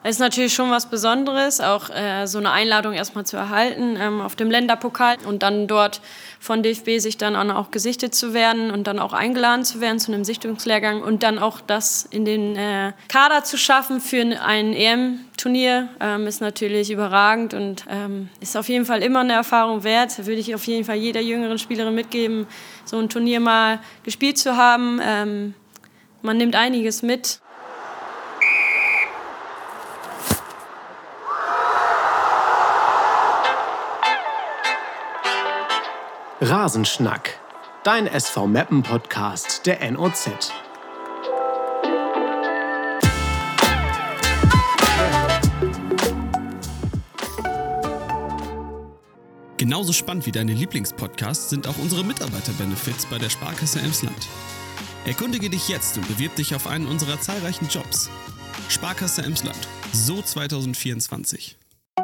Es ist natürlich schon was Besonderes, auch so eine Einladung erstmal zu erhalten auf dem Länderpokal und dann dort von DFB sich dann auch gesichtet zu werden und dann auch eingeladen zu werden zu einem Sichtungslehrgang und dann auch das in den Kader zu schaffen für ein EM-Turnier ist natürlich überragend und ist auf jeden Fall immer eine Erfahrung wert. Würde ich auf jeden Fall jeder jüngeren Spielerin mitgeben, so ein Turnier mal gespielt zu haben. Man nimmt einiges mit. Rasenschnack, dein SV Meppen Podcast der NOZ. Genauso spannend wie deine Lieblingspodcasts sind auch unsere Mitarbeiter-Benefits bei der Sparkasse Emsland. Erkundige dich jetzt und bewirb dich auf einen unserer zahlreichen Jobs. Sparkasse Emsland, so 2024.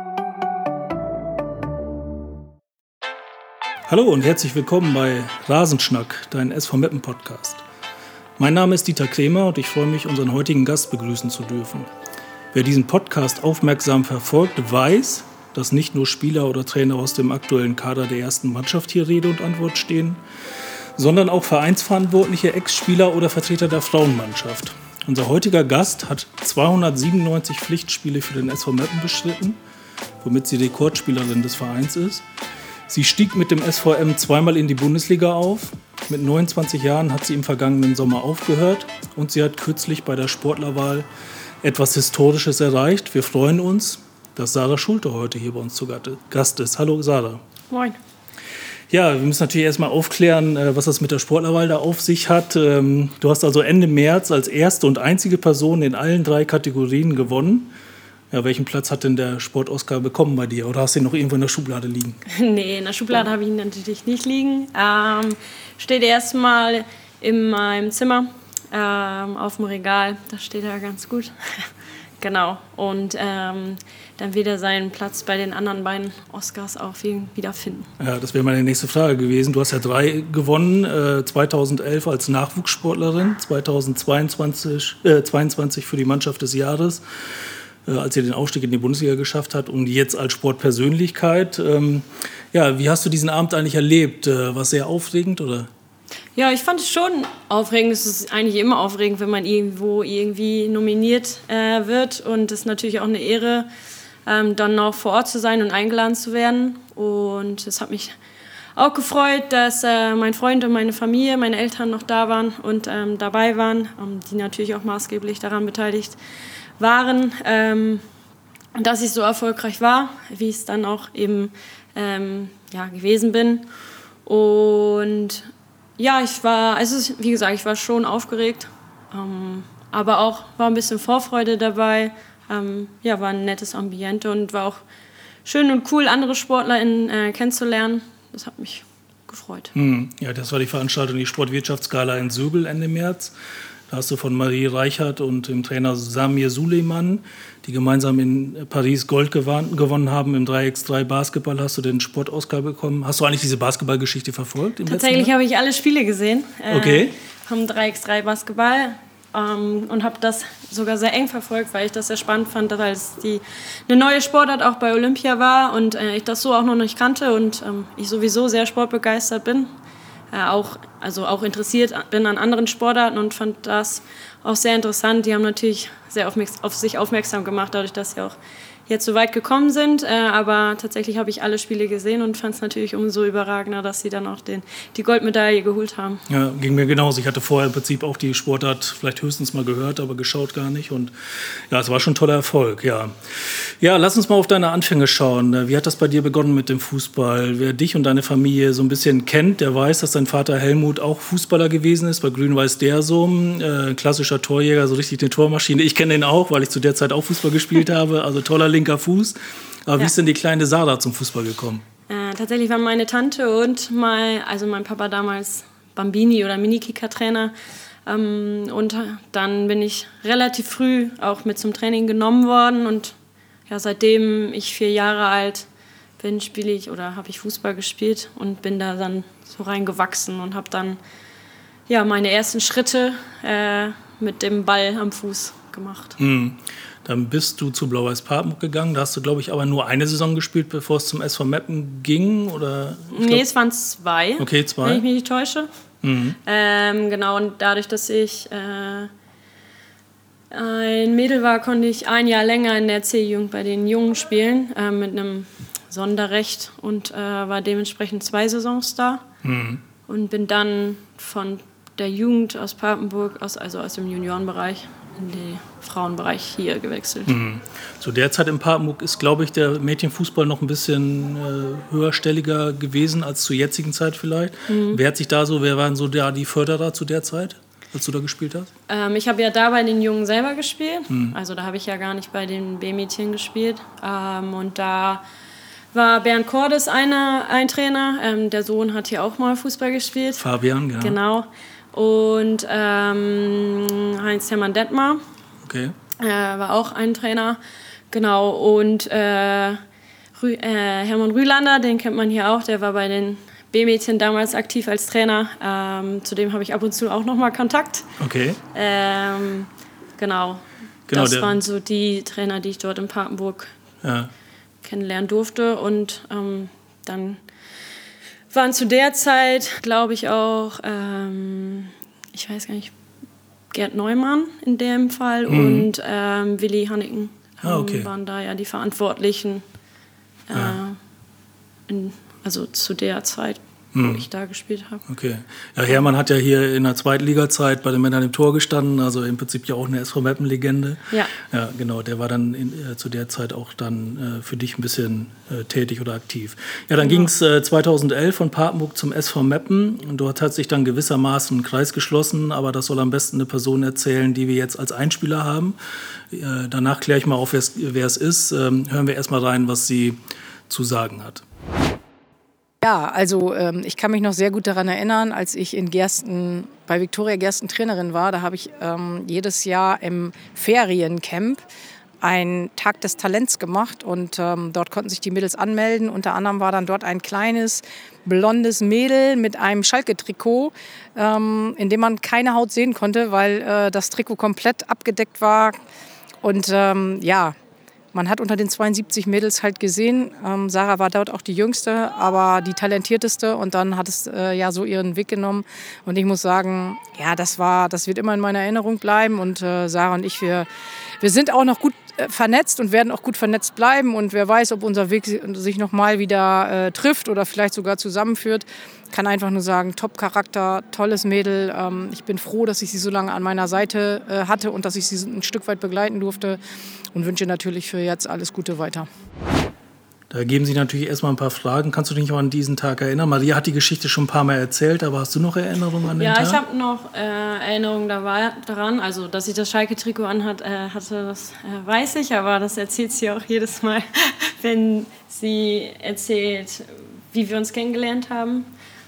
Hallo und herzlich willkommen bei Rasenschnack, dein SV Meppen Podcast. Mein Name ist Dieter Krämer und ich freue mich, unseren heutigen Gast begrüßen zu dürfen. Wer diesen Podcast aufmerksam verfolgt, weiß, dass nicht nur Spieler oder Trainer aus dem aktuellen Kader der ersten Mannschaft hier Rede und Antwort stehen, sondern auch Vereinsverantwortliche, Ex-Spieler oder Vertreter der Frauenmannschaft. Unser heutiger Gast hat 297 Pflichtspiele für den SV Meppen bestritten, womit sie Rekordspielerin des Vereins ist. Sie stieg mit dem SVM zweimal in die Bundesliga auf. Mit 29 Jahren hat sie im vergangenen Sommer aufgehört und sie hat kürzlich bei der Sportlerwahl etwas Historisches erreicht. Wir freuen uns, dass Sarah Schulte heute hier bei uns zu Gast ist. Hallo Sarah. Moin. Ja, wir müssen natürlich erstmal aufklären, was das mit der Sportlerwahl da auf sich hat. Du hast also Ende März als erste und einzige Person in allen 3 Kategorien gewonnen. Ja, welchen Platz hat denn der Sport-Oscar bekommen bei dir? Oder hast du ihn noch irgendwo in der Schublade liegen? Nee, in der Schublade habe ich ihn natürlich nicht liegen. Steht erstmal in meinem Zimmer auf dem Regal. Da steht er ganz gut. Genau. Und dann wird er seinen Platz bei den anderen beiden Oscars auch wieder finden. Ja, das wäre meine nächste Frage gewesen. Du hast ja 3 gewonnen. 2011 als Nachwuchssportlerin, 2022 für die Mannschaft des Jahres, als ihr den Aufstieg in die Bundesliga geschafft habt und jetzt als Sportpersönlichkeit. Ja, wie hast du diesen Abend eigentlich erlebt? War es sehr aufregend, oder? Ja, ich fand es schon aufregend. Es ist eigentlich immer aufregend, wenn man irgendwo irgendwie nominiert wird. Und es ist natürlich auch eine Ehre, dann noch vor Ort zu sein und eingeladen zu werden. Und es hat mich auch gefreut, dass mein Freund und meine Familie, meine Eltern noch da waren und dabei waren, die natürlich auch maßgeblich daran beteiligt waren, dass ich so erfolgreich war, wie ich es dann auch eben gewesen bin. Und ja, ich war schon aufgeregt, aber auch war ein bisschen Vorfreude dabei. War ein nettes Ambiente und war auch schön und cool, andere SportlerInnen kennenzulernen. Das hat mich gefreut. Ja, das war die Veranstaltung, die Sportwirtschaftsgala in Söbel Ende März. Da hast du von Marie Reichert und dem Trainer Samir Suleiman, die gemeinsam in Paris Gold gewonnen haben im 3x3 Basketball, hast du den Sport-Oscar bekommen. Hast du eigentlich diese Basketballgeschichte verfolgt? Tatsächlich habe ich alle Spiele gesehen. Okay. Vom 3x3 Basketball und habe das sogar sehr eng verfolgt, weil ich das sehr spannend fand, weil es eine neue Sportart auch bei Olympia war und ich das so auch noch nicht kannte und ich sowieso sehr sportbegeistert bin. Auch interessiert bin an anderen Sportarten und fand das auch sehr interessant. Die haben natürlich sehr auf sich aufmerksam gemacht, dadurch, dass sie auch jetzt so weit gekommen sind. Aber tatsächlich habe ich alle Spiele gesehen und fand es natürlich umso überragender, dass sie dann auch die Goldmedaille geholt haben. Ja, ging mir genauso. Ich hatte vorher im Prinzip auch die Sportart vielleicht höchstens mal gehört, aber geschaut gar nicht. Und ja, es war schon ein toller Erfolg, ja. Ja, lass uns mal auf deine Anfänge schauen. Wie hat das bei dir begonnen mit dem Fußball? Wer dich und deine Familie so ein bisschen kennt, der weiß, dass dein Vater Helmut auch Fußballer gewesen ist bei Grün-Weiß Dersum. Klassischer Torjäger, so richtig eine Tormaschine. Ich kenne ihn auch, weil ich zu der Zeit auch Fußball gespielt habe. Also toller linker Fuß. Aber wie ist denn die kleine Sarah zum Fußball gekommen? Tatsächlich waren meine Tante und mein Papa damals Bambini- oder Mini-Kicker-Trainer. Und dann bin ich relativ früh auch mit zum Training genommen worden. Und ja, seitdem ich 4 Jahre alt bin, habe ich Fußball gespielt und bin da dann so reingewachsen und habe dann meine ersten Schritte mit dem Ball am Fuß gemacht. Dann bist du zu Blau-Weiß Papenburg gegangen. Da hast du, glaube ich, aber nur eine Saison gespielt, bevor es zum SV Meppen ging? Oder? Nee, es waren 2. Okay, 2. Wenn ich mich nicht täusche. Mhm. Genau, und dadurch, dass ich ein Mädel war, konnte ich ein Jahr länger in der C-Jugend bei den Jungen spielen, mit einem Sonderrecht und war dementsprechend 2 Saisons da. Mhm. Und bin dann von der Jugend aus Papenburg, also aus dem Juniorenbereich, in den Frauenbereich hier gewechselt. Mhm. Zu der Zeit in Papenburg ist, glaube ich, der Mädchenfußball noch ein bisschen höherstelliger gewesen als zur jetzigen Zeit vielleicht. Mhm. Wer waren so die Förderer zu der Zeit, als du da gespielt hast? Ich habe ja da bei den Jungen selber gespielt. Mhm. Also da habe ich ja gar nicht bei den B-Mädchen gespielt. Und da war Bernd Cordes ein Trainer. Der Sohn hat hier auch mal Fußball gespielt. Fabian, ja. Genau. Und Heinz-Hermann Detmar. Okay. War auch ein Trainer. Genau. Und Hermann Rühlander, den kennt man hier auch. Der war bei den B-Mädchen damals aktiv als Trainer. Zu dem habe ich ab und zu auch noch mal Kontakt. Okay. Genau. Das waren so die Trainer, die ich dort in Papenburg kennenlernen durfte. Und dann waren zu der Zeit, glaube ich, auch, ich weiß gar nicht, Gerd Neumann in dem Fall und Willi Hanneken waren da ja die Verantwortlichen, also zu der Zeit, wo ich da gespielt habe. Okay. Ja, Hermann hat ja hier in der Zweitliga-Zeit bei den Männern im Tor gestanden, also im Prinzip ja auch eine SV Meppen-Legende. Ja. Ja, genau, der war dann zu der Zeit auch dann für dich ein bisschen tätig oder aktiv. Ja, dann ging es 2011 von Papenburg zum SV Meppen und dort hat sich dann gewissermaßen ein Kreis geschlossen, aber das soll am besten eine Person erzählen, die wir jetzt als Einspieler haben. Danach kläre ich mal auf, wer es ist. Hören wir erst mal rein, was sie zu sagen hat. Ja, also ich kann mich noch sehr gut daran erinnern, als ich in Gersten, bei Viktoria Gersten Trainerin war, da habe ich jedes Jahr im Feriencamp einen Tag des Talents gemacht und dort konnten sich die Mädels anmelden. Unter anderem war dann dort ein kleines, blondes Mädel mit einem Schalke-Trikot, in dem man keine Haut sehen konnte, weil das Trikot komplett abgedeckt war. Und man hat unter den 72 Mädels halt gesehen, Sarah war dort auch die Jüngste, aber die talentierteste und dann hat es so ihren Weg genommen und ich muss sagen, ja, das wird immer in meiner Erinnerung bleiben und Sarah und ich, wir sind auch noch gut vernetzt und werden auch gut vernetzt bleiben und wer weiß, ob unser Weg sich noch mal wieder trifft oder vielleicht sogar zusammenführt. Ich kann einfach nur sagen, Top-Charakter, tolles Mädel. Ich bin froh, dass ich sie so lange an meiner Seite hatte und dass ich sie ein Stück weit begleiten durfte und wünsche natürlich für jetzt alles Gute weiter. Da geben Sie natürlich erstmal ein paar Fragen. Kannst du dich noch an diesen Tag erinnern? Maria hat die Geschichte schon ein paar Mal erzählt, aber hast du noch Erinnerungen an den Tag? Ja, ich habe noch Erinnerungen daran. Also, dass ich das Schalke-Trikot hatte, das weiß ich, aber das erzählt sie auch jedes Mal, wenn sie erzählt, wie wir uns kennengelernt haben.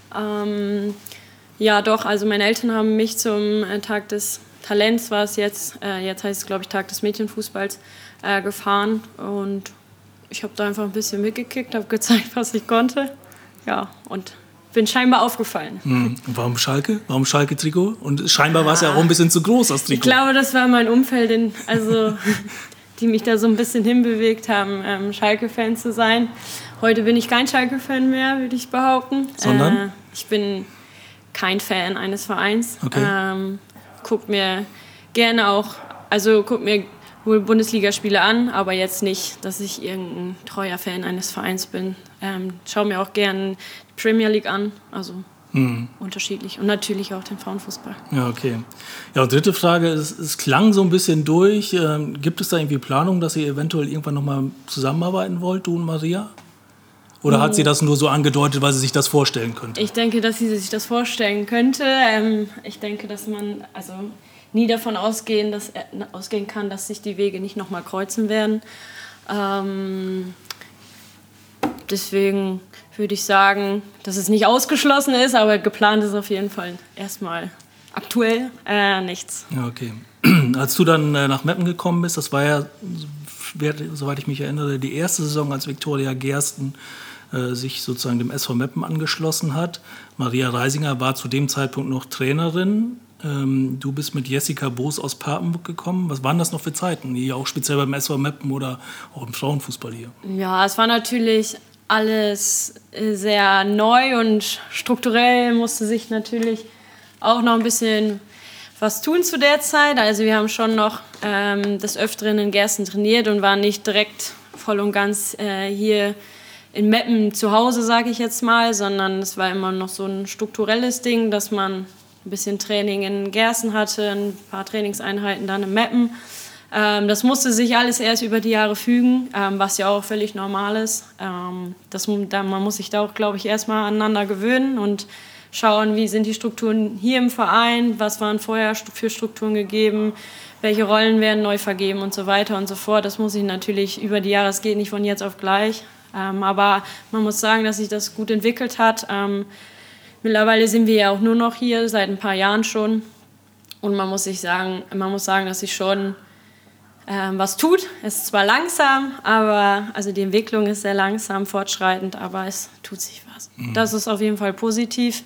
Ja, doch, also meine Eltern haben mich zum Tag des Talents, war es jetzt heißt es, glaube ich, Tag des Mädchenfußballs, gefahren und ich habe da einfach ein bisschen mitgekickt, habe gezeigt, was ich konnte. Ja, und bin scheinbar aufgefallen. Und warum Schalke? Warum Schalke-Trikot? Und scheinbar war es ja auch ein bisschen zu groß, das Trikot. Ich glaube, das war mein Umfeld, die mich da so ein bisschen hinbewegt haben, Schalke-Fan zu sein. Heute bin ich kein Schalke-Fan mehr, würde ich behaupten. Sondern? Ich bin kein Fan eines Vereins. Okay. Guck mir gerne auch, guck mir wohl Bundesligaspiele an, aber jetzt nicht, dass ich irgendein treuer Fan eines Vereins bin. Schaue mir auch gerne die Premier League an, also unterschiedlich. Und natürlich auch den Frauenfußball. Ja, okay. Ja, und dritte Frage, es klang so ein bisschen durch. Gibt es da irgendwie Planung, dass ihr eventuell irgendwann nochmal zusammenarbeiten wollt, du und Maria? Oder hat sie das nur so angedeutet, weil sie sich das vorstellen könnte? Ich denke, dass sie sich das vorstellen könnte. Ich denke, dass man nie davon ausgehen kann, dass sich die Wege nicht nochmal kreuzen werden. Deswegen würde ich sagen, dass es nicht ausgeschlossen ist, aber geplant ist auf jeden Fall erstmal aktuell nichts. Ja, okay. Als du dann nach Meppen gekommen bist, das war ja, soweit ich mich erinnere, die erste Saison, als Viktoria Gersten sich sozusagen dem SV Meppen angeschlossen hat. Maria Reisinger war zu dem Zeitpunkt noch Trainerin. Du bist mit Jessica Boos aus Papenburg gekommen. Was waren das noch für Zeiten? Hier auch speziell beim SV Meppen oder auch im Frauenfußball hier? Ja, es war natürlich alles sehr neu und strukturell musste sich natürlich auch noch ein bisschen was tun zu der Zeit. Also wir haben schon noch des Öfteren in Gersten trainiert und waren nicht direkt voll und ganz hier in Meppen zu Hause, sage ich jetzt mal, sondern es war immer noch so ein strukturelles Ding, dass man ein bisschen Training in Gersten hatte, ein paar Trainingseinheiten dann in Meppen. Das musste sich alles erst über die Jahre fügen, was ja auch völlig normal ist. Man muss sich da auch, glaube ich, erstmal aneinander gewöhnen und schauen, wie sind die Strukturen hier im Verein, was waren vorher für Strukturen gegeben, welche Rollen werden neu vergeben und so weiter und so fort. Das muss sich natürlich über die Jahre, es geht nicht von jetzt auf gleich. Aber man muss sagen, dass sich das gut entwickelt hat. Mittlerweile sind wir ja auch nur noch hier, seit ein paar Jahren schon. Und man muss sagen, dass sich schon was tut. Es ist zwar langsam, aber also die Entwicklung ist sehr langsam, fortschreitend, aber es tut sich was. Das ist auf jeden Fall positiv.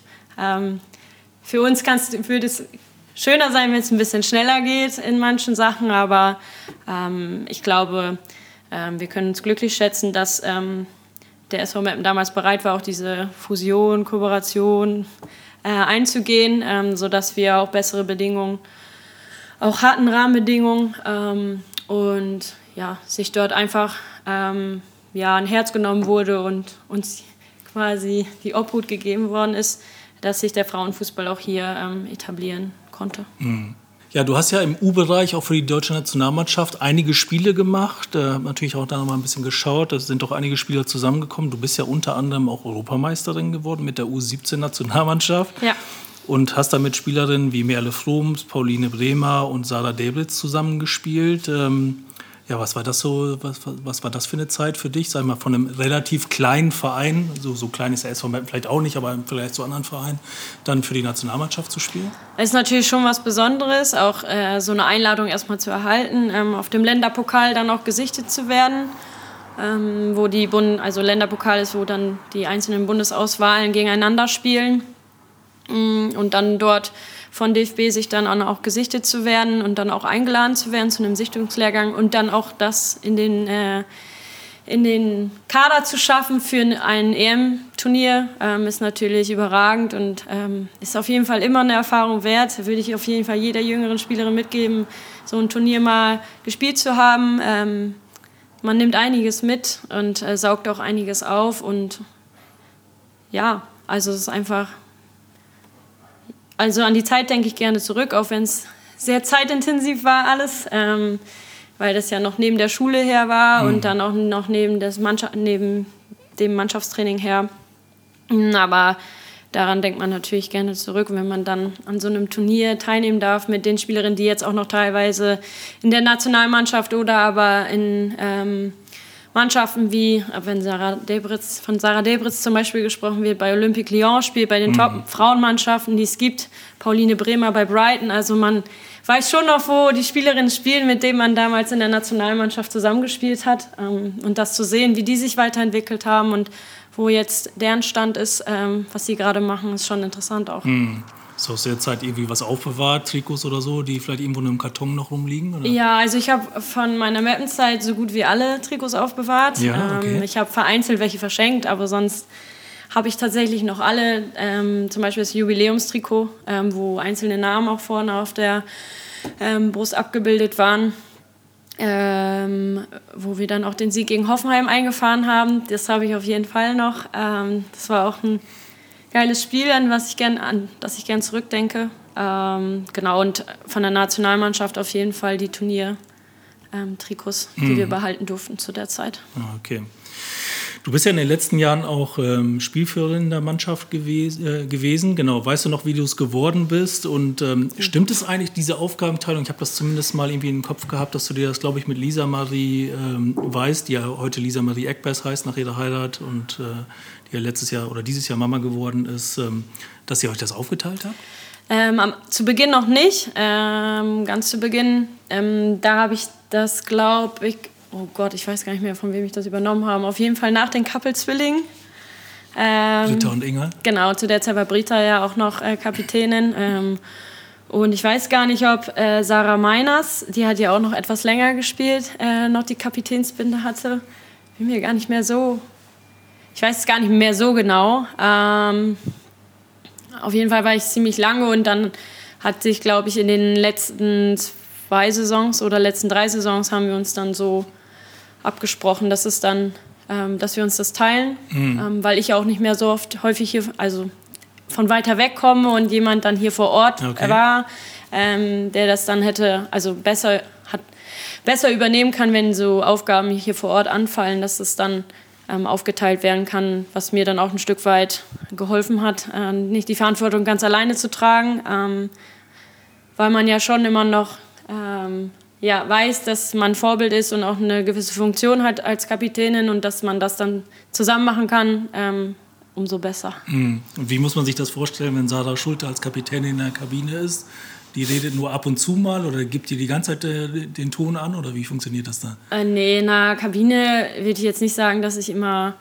Für uns würde es schöner sein, wenn es ein bisschen schneller geht in manchen Sachen, aber ich glaube, wir können uns glücklich schätzen, dass der SV Meppen damals bereit war, auch diese Fusion, Kooperation einzugehen, sodass wir auch bessere Bedingungen auch hatten, Rahmenbedingungen und ja, sich dort einfach ein Herz genommen wurde und uns quasi die Obhut gegeben worden ist, dass sich der Frauenfußball auch hier etablieren konnte. Ja, du hast ja im U-Bereich auch für die deutsche Nationalmannschaft einige Spiele gemacht. Natürlich auch da noch mal ein bisschen geschaut. Da sind doch einige Spieler zusammengekommen. Du bist ja unter anderem auch Europameisterin geworden mit der U17-Nationalmannschaft. Ja. Und hast da mit Spielerinnen wie Merle Froms, Pauline Bremer und Sarah Debritz zusammengespielt. Ja, was war das so? Was war das für eine Zeit für dich? Sag mal, von einem relativ kleinen Verein, so klein ist der SV Meppen vielleicht auch nicht, aber vielleicht zu anderen Vereinen, dann für die Nationalmannschaft zu spielen? Es ist natürlich schon was Besonderes, auch so eine Einladung erstmal zu erhalten, auf dem Länderpokal dann auch gesichtet zu werden, wo Länderpokal ist, wo dann die einzelnen Bundesauswahlen gegeneinander spielen und dann dort von DFB sich dann auch gesichtet zu werden und dann auch eingeladen zu werden zu einem Sichtungslehrgang und dann auch das in den Kader zu schaffen für ein EM-Turnier ist natürlich überragend und ist auf jeden Fall immer eine Erfahrung wert. Würde ich auf jeden Fall jeder jüngeren Spielerin mitgeben, so ein Turnier mal gespielt zu haben. Man nimmt einiges mit und saugt auch einiges auf und ja, also es ist einfach... Also an die Zeit denke ich gerne zurück, auch wenn es sehr zeitintensiv war alles, weil das ja noch neben der Schule her war und dann auch noch neben dem Mannschaftstraining her. Aber daran denkt man natürlich gerne zurück, wenn man dann an so einem Turnier teilnehmen darf mit den Spielerinnen, die jetzt auch noch teilweise in der Nationalmannschaft oder aber in Mannschaften wie, wenn von Sarah Debritz zum Beispiel gesprochen wird, bei Olympique Lyon spielt, bei den Top-Frauenmannschaften, die es gibt, Pauline Bremer bei Brighton. Also man weiß schon noch, wo die Spielerinnen spielen, mit denen man damals in der Nationalmannschaft zusammengespielt hat. Und das zu sehen, wie die sich weiterentwickelt haben und wo jetzt deren Stand ist, was sie gerade machen, ist schon interessant auch. Ist aus der Zeit irgendwie was aufbewahrt, Trikots oder so, die vielleicht irgendwo in einem Karton noch rumliegen? Oder? Ja, also ich habe von meiner Meppenzeit so gut wie alle Trikots aufbewahrt. Ja, okay. Ich habe vereinzelt welche verschenkt, aber sonst habe ich tatsächlich noch alle. Zum Beispiel das Jubiläumstrikot, wo einzelne Namen auch vorne auf der Brust abgebildet waren. Wo wir dann auch den Sieg gegen Hoffenheim eingefahren haben. Das habe ich auf jeden Fall noch. Das war auch ein geiles Spiel, an das ich gern zurückdenke. Genau, und von der Nationalmannschaft auf jeden Fall die Turnier-Trikots, die wir behalten durften zu der Zeit. Okay. Du bist ja in den letzten Jahren auch Spielführerin der Mannschaft gewesen. Genau, weißt du noch, wie du es geworden bist? Und stimmt es eigentlich, diese Aufgabenteilung? Ich habe das zumindest mal irgendwie im Kopf gehabt, dass du dir das, glaube ich, mit Lisa Marie weißt, die ja heute Lisa Marie Eckbergs heißt nach ihrer Heirat und die ja letztes Jahr oder dieses Jahr Mama geworden ist, dass ihr euch das aufgeteilt habt? Zu Beginn noch nicht. Ganz zu Beginn, da habe ich das, glaube ich, oh Gott, ich weiß gar nicht mehr, von wem ich das übernommen habe. Auf jeden Fall nach den Kappel-Zwillingen. Britta und Inga? Genau, zu der Zeit war Britta ja auch noch Kapitänin. Und ich weiß gar nicht, ob Sarah Meiners, die hat ja auch noch etwas länger gespielt, noch die Kapitänsbinde hatte. Bin mir gar nicht mehr so... Ich weiß es gar nicht mehr so genau. Auf jeden Fall war ich ziemlich lange und dann hat sich, glaube ich, in den letzten 2 Saisons oder letzten 3 Saisons haben wir uns dann so abgesprochen, dass wir uns das teilen, weil ich auch nicht mehr so häufig hier, also von weiter weg komme und jemand dann hier vor Ort war, der das dann hätte, also besser übernehmen kann, wenn so Aufgaben hier vor Ort anfallen, dass es dann aufgeteilt werden kann, was mir dann auch ein Stück weit geholfen hat, nicht die Verantwortung ganz alleine zu tragen, weil man ja schon immer noch weiß, dass man Vorbild ist und auch eine gewisse Funktion hat als Kapitänin und dass man das dann zusammen machen kann, umso besser. Und wie muss man sich das vorstellen, wenn Sarah Schulte als Kapitänin in der Kabine ist? Die redet nur ab und zu mal oder gibt die ganze Zeit den Ton an oder wie funktioniert das da? Nee, in der Kabine würde ich jetzt nicht sagen, dass ich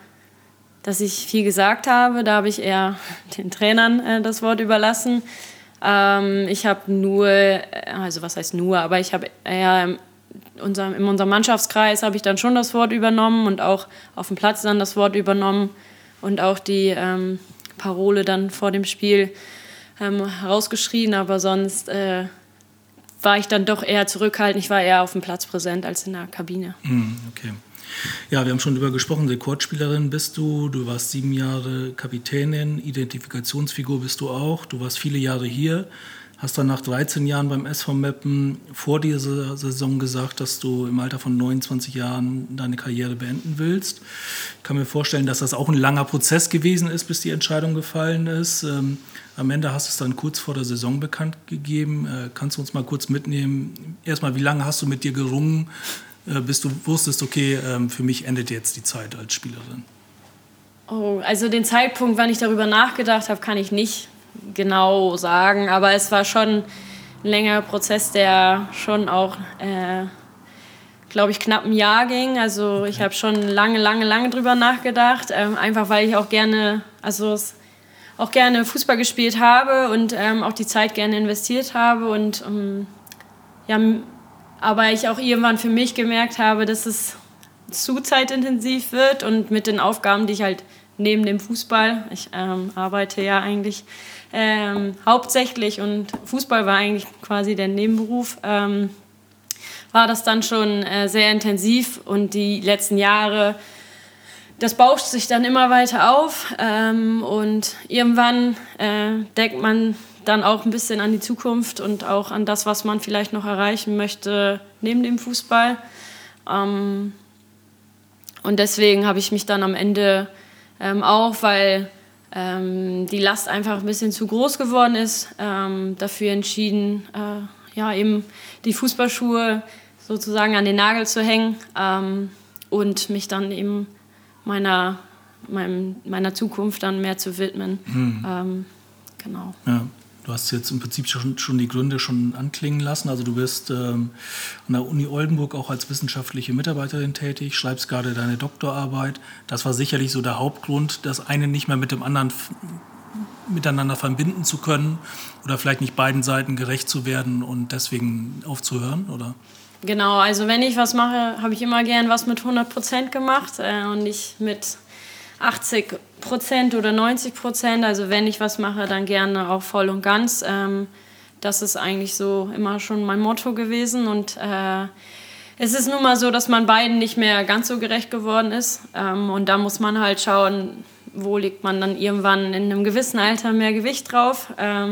viel gesagt habe. Da habe ich eher den Trainern das Wort überlassen. Ich habe nur, also was heißt nur, aber ich habe eher in unserem Mannschaftskreis habe ich dann schon das Wort übernommen und auch auf dem Platz dann das Wort übernommen und auch die Parole dann vor dem Spiel herausgeschrien, aber sonst war ich dann doch eher zurückhaltend. Ich war eher auf dem Platz präsent als in der Kabine. Okay. Ja, wir haben schon darüber gesprochen, Rekordspielerin bist du, du warst 7 Jahre Kapitänin, Identifikationsfigur bist du auch, du warst viele Jahre hier, hast dann nach 13 Jahren beim SV Meppen vor dieser Saison gesagt, dass du im Alter von 29 Jahren deine Karriere beenden willst. Ich kann mir vorstellen, dass das auch ein langer Prozess gewesen ist, bis die Entscheidung gefallen ist. Am Ende hast du es dann kurz vor der Saison bekannt gegeben. Kannst du uns mal kurz mitnehmen? Erstmal, wie lange hast du mit dir gerungen, bis du wusstest, okay, für mich endet jetzt die Zeit als Spielerin? Oh, also den Zeitpunkt, wann ich darüber nachgedacht habe, kann ich nicht genau sagen. Aber es war schon ein längerer Prozess, der schon auch, glaube ich, knapp ein Jahr ging. Also ich habe schon lange drüber nachgedacht. Einfach, weil ich auch gerne Fußball gespielt habe und auch die Zeit gerne investiert habe. Und aber ich auch irgendwann für mich gemerkt habe, dass es zu zeitintensiv wird und mit den Aufgaben, die ich halt neben dem Fußball, ich arbeite ja eigentlich hauptsächlich und Fußball war eigentlich quasi der Nebenberuf, war das dann schon sehr intensiv und die letzten Jahre, das bauscht sich dann immer weiter auf und irgendwann denkt man dann auch ein bisschen an die Zukunft und auch an das, was man vielleicht noch erreichen möchte neben dem Fußball. Und deswegen habe ich mich dann am Ende auch, weil die Last einfach ein bisschen zu groß geworden ist, dafür entschieden, eben die Fußballschuhe sozusagen an den Nagel zu hängen und mich dann eben meiner Zukunft dann mehr zu widmen. Genau. Ja. Du hast jetzt im Prinzip schon die Gründe schon anklingen lassen. Also du bist an der Uni Oldenburg auch als wissenschaftliche Mitarbeiterin tätig, schreibst gerade deine Doktorarbeit. Das war sicherlich so der Hauptgrund, das eine nicht mehr mit dem anderen miteinander verbinden zu können oder vielleicht nicht beiden Seiten gerecht zu werden und deswegen aufzuhören, oder? Genau, also wenn ich was mache, habe ich immer gern was mit 100% gemacht und nicht mit 80% oder 90%. Also wenn ich was mache, dann gerne auch voll und ganz. Das ist eigentlich so immer schon mein Motto gewesen. Und es ist nun mal so, dass man beiden nicht mehr ganz so gerecht geworden ist. Und da muss man halt schauen, wo legt man dann irgendwann in einem gewissen Alter mehr Gewicht drauf.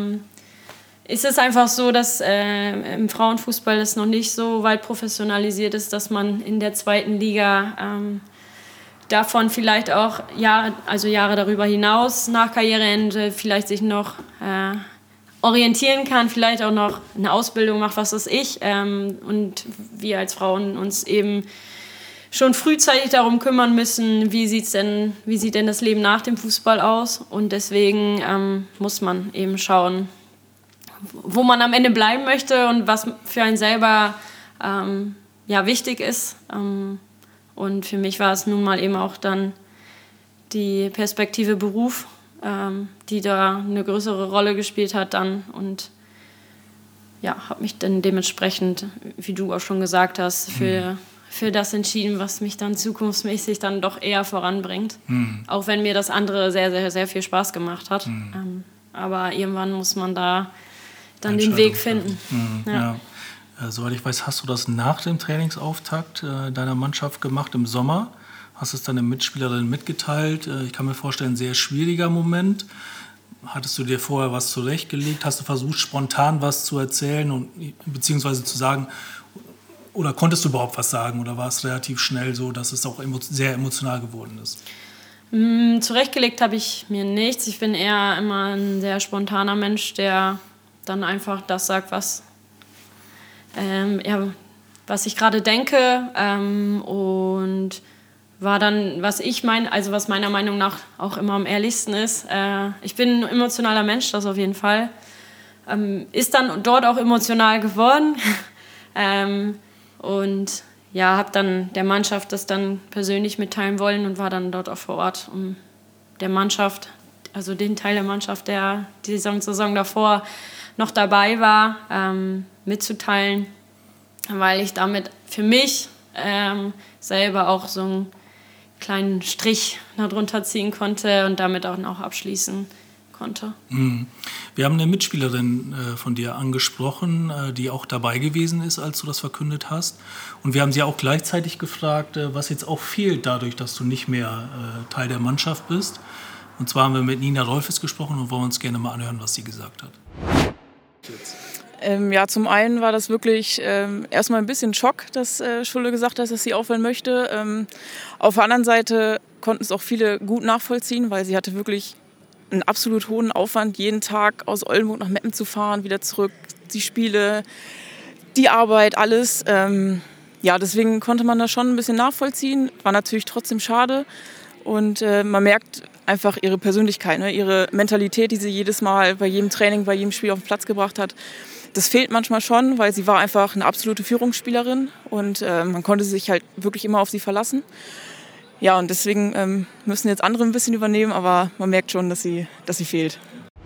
Es ist einfach so, dass im Frauenfußball es noch nicht so weit professionalisiert ist, dass man in der 2. Liga davon vielleicht auch Jahre darüber hinaus nach Karriereende vielleicht sich noch orientieren kann, vielleicht auch noch eine Ausbildung macht, was weiß ich. Und wir als Frauen uns eben schon frühzeitig darum kümmern müssen, wie sieht denn das Leben nach dem Fußball aus. Und deswegen muss man eben schauen, wo man am Ende bleiben möchte und was für einen selber wichtig ist. Und für mich war es nun mal eben auch dann die Perspektive Beruf, die da eine größere Rolle gespielt hat dann. Und habe mich dann dementsprechend, wie du auch schon gesagt hast, für das entschieden, was mich dann zukunftsmäßig dann doch eher voranbringt. Auch wenn mir das andere sehr, sehr, sehr viel Spaß gemacht hat. Aber irgendwann muss man da dann den Weg finden. Ja. Soweit ich weiß, hast du das nach dem Trainingsauftakt deiner Mannschaft gemacht im Sommer. Hast es deine Mitspielerin mitgeteilt. Ich kann mir vorstellen, ein sehr schwieriger Moment. Hattest du dir vorher was zurechtgelegt? Hast du versucht, spontan was zu erzählen und beziehungsweise zu sagen? Oder konntest du überhaupt was sagen? Oder war es relativ schnell so, dass es auch sehr emotional geworden ist? Zurechtgelegt habe ich mir nichts. Ich bin eher immer ein sehr spontaner Mensch, der dann einfach das sagt, was ich gerade denke. Und war dann, was meiner Meinung nach auch immer am ehrlichsten ist. Ich bin ein emotionaler Mensch, das auf jeden Fall. Ist dann dort auch emotional geworden. Und ja, habe dann der Mannschaft das dann persönlich mitteilen wollen und war dann dort auch vor Ort, um der Mannschaft, also den Teil der Mannschaft, der die Saison davor noch dabei war, mitzuteilen, weil ich damit für mich selber auch so einen kleinen Strich darunter ziehen konnte und damit auch noch abschließen konnte. Wir haben eine Mitspielerin von dir angesprochen, die auch dabei gewesen ist, als du das verkündet hast. Und wir haben sie auch gleichzeitig gefragt, was jetzt auch fehlt dadurch, dass du nicht mehr Teil der Mannschaft bist. Und zwar haben wir mit Nina Rolfes gesprochen und wollen uns gerne mal anhören, was sie gesagt hat. Zum einen war das wirklich erstmal ein bisschen Schock, dass Schulle gesagt hat, dass sie aufhören möchte. Auf der anderen Seite konnten es auch viele gut nachvollziehen, weil sie hatte wirklich einen absolut hohen Aufwand, jeden Tag aus Oldenburg nach Meppen zu fahren, wieder zurück, die Spiele, die Arbeit, alles. Deswegen konnte man das schon ein bisschen nachvollziehen, war natürlich trotzdem schade und man merkt einfach ihre Persönlichkeit, ne? Ihre Mentalität, die sie jedes Mal bei jedem Training, bei jedem Spiel auf den Platz gebracht hat. Das fehlt manchmal schon, weil sie war einfach eine absolute Führungsspielerin und man konnte sich halt wirklich immer auf sie verlassen. Ja, und deswegen müssen jetzt andere ein bisschen übernehmen, aber man merkt schon, dass sie fehlt.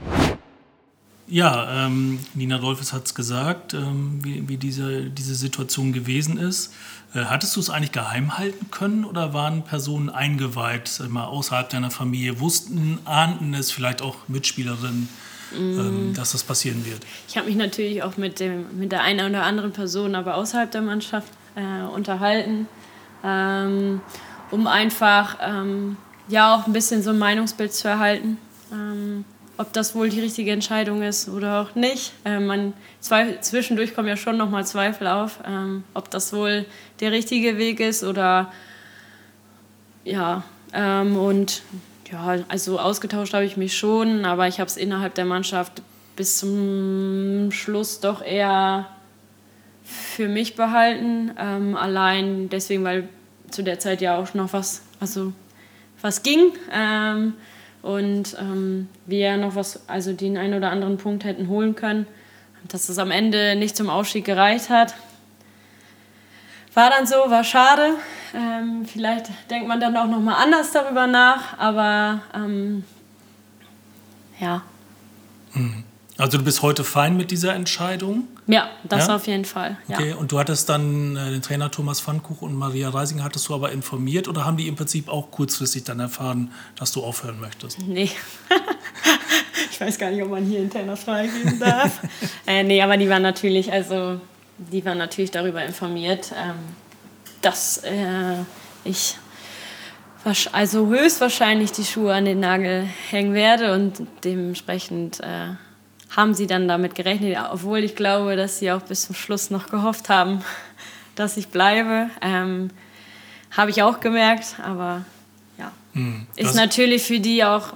Ja, Nina Rolfes hat es gesagt, wie diese Situation gewesen ist. Hattest du es eigentlich geheim halten können oder waren Personen eingeweiht, sag ich mal, außerhalb deiner Familie, ahnten es, vielleicht auch Mitspielerinnen, dass das passieren wird? Ich habe mich natürlich auch mit der einen oder anderen Person, aber außerhalb der Mannschaft unterhalten, um einfach auch ein bisschen so ein Meinungsbild zu erhalten, ob das wohl die richtige Entscheidung ist oder auch nicht. Zwischendurch kommen ja schon nochmal Zweifel auf, ob das wohl der richtige Weg ist oder also ausgetauscht habe ich mich schon, aber ich habe es innerhalb der Mannschaft bis zum Schluss doch eher für mich behalten. Allein deswegen, weil zu der Zeit ja auch noch was ging und wir noch den einen oder anderen Punkt hätten holen können. Dass es am Ende nicht zum Aufstieg gereicht hat, war dann so, war schade. Vielleicht denkt man dann auch noch mal anders darüber nach, aber ja. Also du bist heute fein mit dieser Entscheidung? Ja, das auf jeden Fall. Ja. Okay, und du hattest dann den Trainer Thomas Pfannkuch und Maria Reisinger, hattest du aber informiert oder haben die im Prinzip auch kurzfristig dann erfahren, dass du aufhören möchtest? Nee. Ich weiß gar nicht, ob man hier intern das freigeben darf. Nee, aber die waren natürlich darüber informiert, dass ich höchstwahrscheinlich die Schuhe an den Nagel hängen werde und dementsprechend haben sie dann damit gerechnet, obwohl ich glaube, dass sie auch bis zum Schluss noch gehofft haben, dass ich bleibe. Habe ich auch gemerkt, aber ja. Ist natürlich für die auch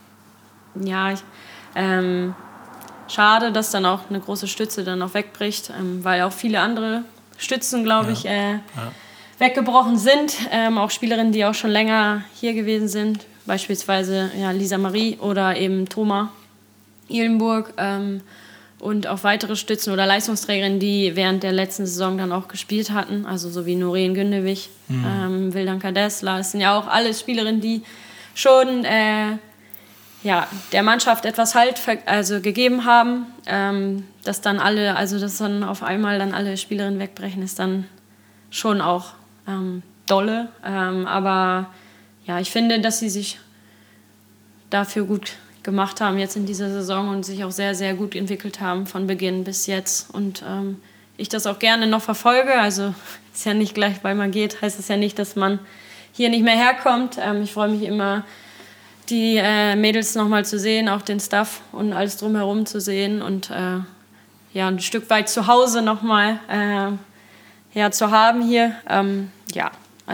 schade, dass dann auch eine große Stütze dann auch wegbricht, weil auch viele andere Stützen, glaube ich, weggebrochen sind. Auch Spielerinnen, die auch schon länger hier gewesen sind, beispielsweise Lisa Marie oder eben Thoma Ihlenburg und auch weitere Stützen oder Leistungsträgerinnen, die während der letzten Saison dann auch gespielt hatten, also so wie Noreen Gündewig, Wildanka Dessler. Das sind ja auch alles Spielerinnen, die schon der Mannschaft etwas Halt gegeben haben, dass dann auf einmal dann alle Spielerinnen wegbrechen, ist dann schon auch dolle. Aber ja, ich finde, dass sie sich dafür gut gemacht haben jetzt in dieser Saison und sich auch sehr, sehr gut entwickelt haben von Beginn bis jetzt. Und ich das auch gerne noch verfolge. Also ist ja nicht gleich, weil man geht, heißt es ja nicht, dass man hier nicht mehr herkommt. Ich freue mich immer, die Mädels nochmal zu sehen, auch den Staff und alles drumherum zu sehen und ein Stück weit zu Hause nochmal zu haben hier. Ja.